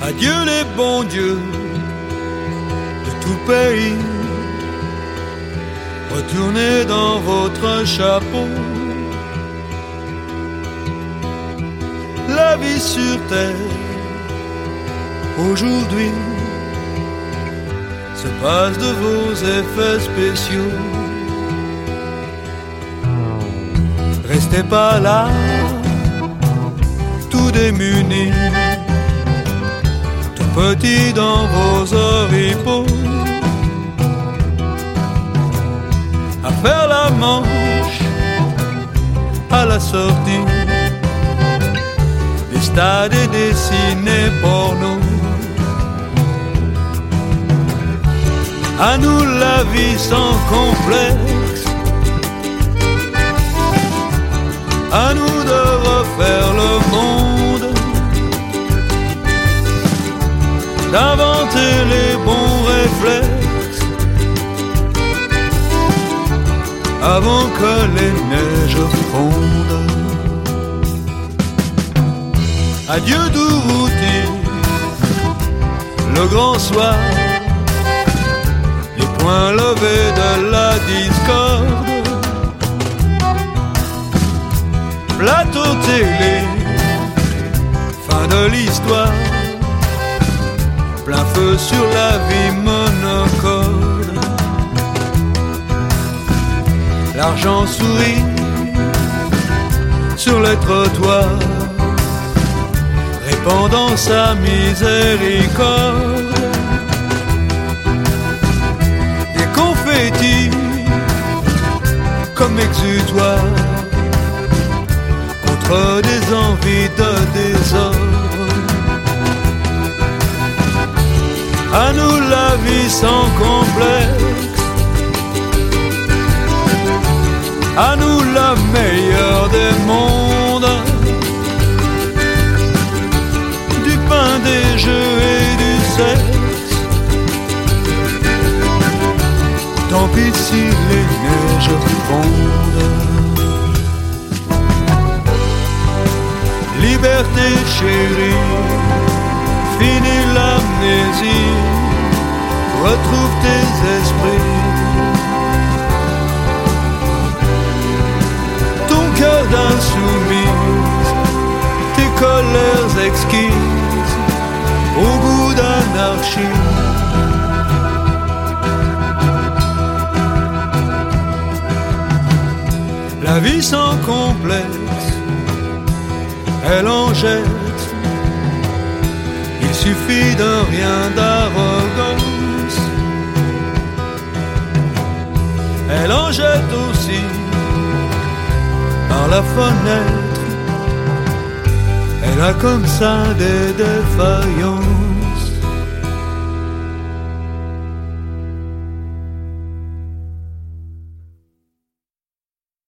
Adieu les bons dieux de tout pays, retournez dans votre chapeau. La vie sur terre aujourd'hui se passe de vos effets spéciaux. Restez pas là, tout démunis, tout petit dans vos oripeaux, à faire la manche à la sortie des stades et des ciné porno. À nous la vie sans complexe, à nous de refaire le monde, d'inventer les bons réflexes avant que les neiges fondent. Adieu Dourouti, le grand soir, les poings levés de la discorde, plateau télé, fin de l'histoire, plein feu sur la vie monocorde. L'argent sourit sur les trottoirs, répandant sa miséricorde. Des confettis comme exutoire contre des envies de désordre. À nous la vie sans complexe, à nous la meilleure des mondes, du pain, des jeux et du sexe. Tant pis si les neiges fondent. Liberté chérie, finis l'amnésie, retrouve tes esprits. Ton cœur d'insoumise, tes colères exquises, au goût d'anarchie. La vie sans complexe, elle en jette. Il suffit de rien d'arrogance. Elle en jette aussi par la fenêtre. Elle a comme ça des défaillances.